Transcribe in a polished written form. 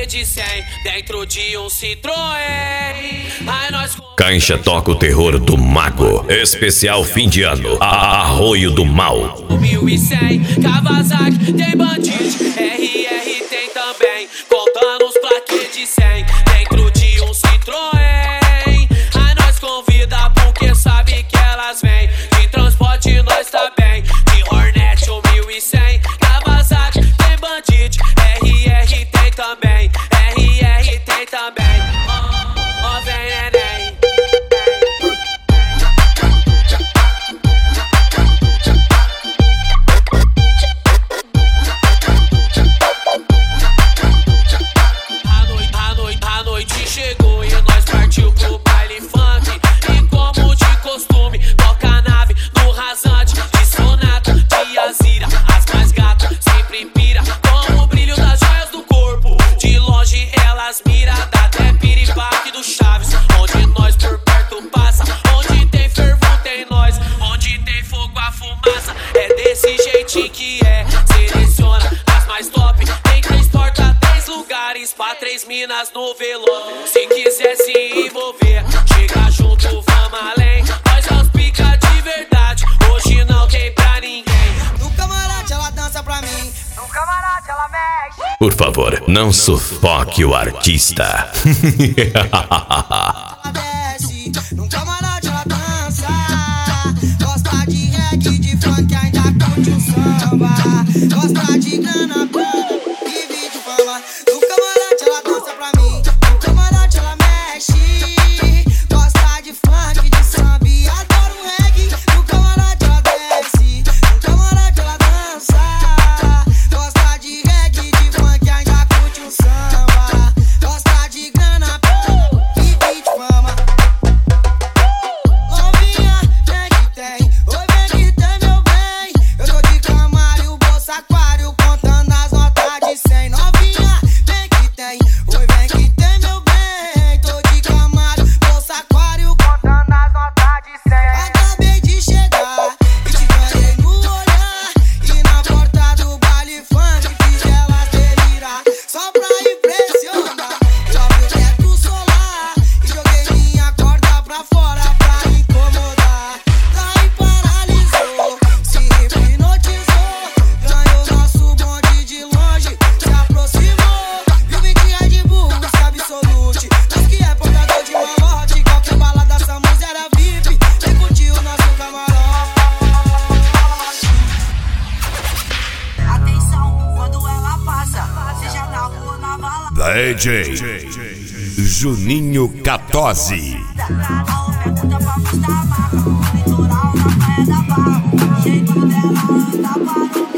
de 100 dentro de um Citroën. Aí nós Caixa toca o terror do mago. Especial fim de ano. Arroio do Mal. 1100 Kawasaki tem bandite, RR tem também, contando os plaquês de 100 dentro de um Citroën. Aí nós convida porque sabe que elas vêm. De transporte nós tá bem, de Hornet 1100 Kawasaki tem bandite, RR tem também, RR tem também. Ó vem neném. A noite chegou e nós partiu pro baile funk. E como de costume, toca a nave no rasante. De Sonata, de Azira, as mais gatas sempre pira com o brilho das joias do corpo. De longe elas mira, dá até piripaque do Chaves. Onde nós por perto passa, onde tem fervor tem nós, onde tem fogo a fumaça. É desse jeitinho que é, seleciona as mais top. Tem 3 portas, 10 lugares pra 3 minas no velório. Se quiser se envolver, chega junto, vamos além. Nós é os pica de verdade, hoje não tem pra ninguém. No camarote ela dança pra mim, no camarote ela mexe. Por favor, não sufoque o artista. Ela desce, no camarote ela dança. Gosta de reggae, de funk, ainda curte um samba. Gosta de grana, e vídeo fama. No camarote ela dança pra mim, no camarote ela mexe. Gosta de funk, de samba e adora um reggae. No camarote ela desce, no camarote ela dança. Gosta de reggae, de funk, ainda curte um samba. Gosta de grana, e vídeo fama. Novinha, vem que tem, oi vem que tem meu bem. Eu tô de Camaro, bolsa aquário, contando as notas de 100. Novinha, vem que tem, oi vem que tem meu bem. Tô de Camaro, bolsa aquário, contando as notas de 100. Acabei de chegar e te ganhei no olhar. E na porta do baile funk fiz elas delirar. Só pra impressionar, eu abri o teto solar e joguei minha corda pra fora pra incomodar. Daí paralisou, se hipnotizou. Ganhou nosso bonde de longe, se aproximou. Viu 20 Red Bull, se absolute. Nós que é portador de malote, qualquer balada Samus era VIP. E curtiu o nosso camarote. Atenção, quando ela passa, seja na rua ou na balada. DJ Juninho Catozzi. Pergunta pra Gustavo, no litoral, na praia da Barra. O jeito dela anda para o